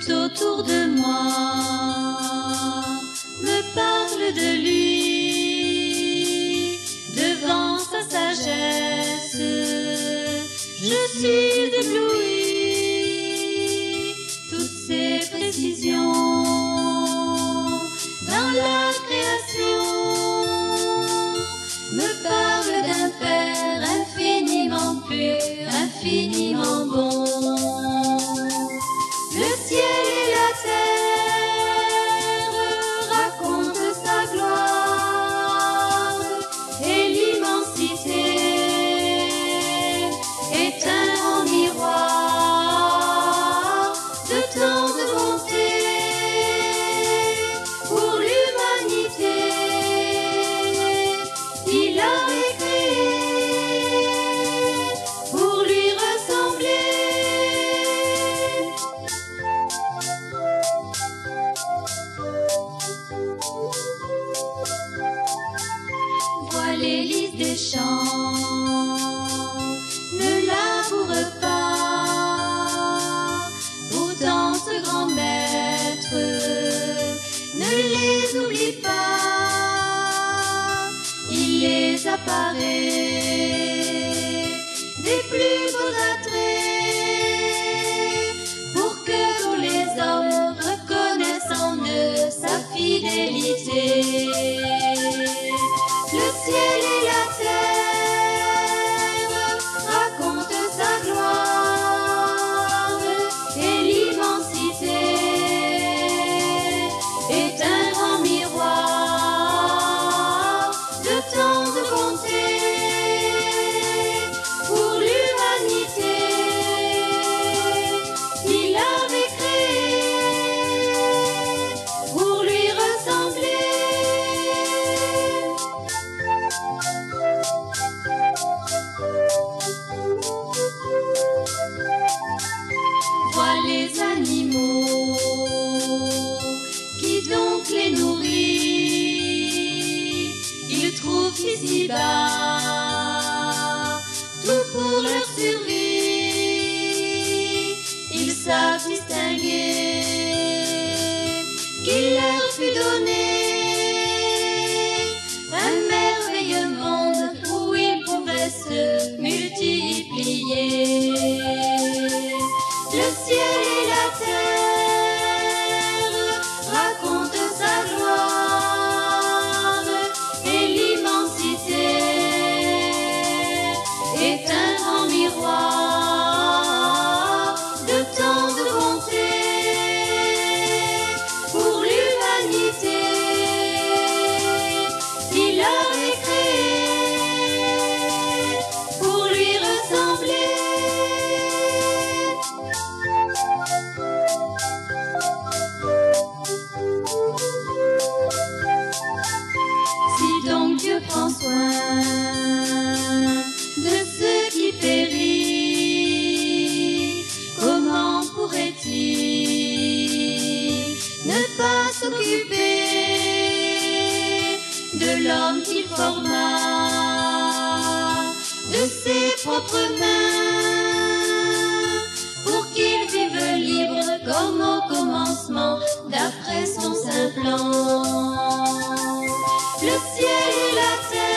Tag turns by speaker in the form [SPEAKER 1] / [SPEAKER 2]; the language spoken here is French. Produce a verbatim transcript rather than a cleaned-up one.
[SPEAKER 1] autour de moi me parle de lui. Devant sa sagesse, je suis éblouie. Toutes ses précisions dans la création me parlent d'un Père infiniment pur, infiniment bon. Le ciel et la terre racontent sa gloire, et l'immensité est un grand miroir de tant de bonté pour l'humanité. Il avait créé pour lui ressembler. Vois les lys des champs, ne laboure pas. Pourtant ce grand maître ne les oublie pas. Il les apparaît des plus beaux attraits pour que tous les hommes reconnaissent en eux sa fidélité. Le ciel et la terre racontent sa gloire, et l'immensité est un grand miroir de tant de bonté pour l'humanité. Il avait créé pour lui ressembler. Vois les animaux, qui donc les nourrit? Ils trouvent ici-bas tout pour leur survie. Ils savent distinguer qu'il leur fut donné un merveilleux monde où ils pouvaient se multiplier. Le ciel et la terre racontent sa gloire, et l'immensité est un grand miroir de tant de bonté pour l'humanité. Il avait créé pour lui ressembler. Si donc Dieu prend soin de ceux qui périssent, comment pourrait-il ne pas s'occuper de l'homme qu'il forma de ses propres mains, pour qu'il vive libre comme au commencement, d'après son saint plan? Le ciel et la terre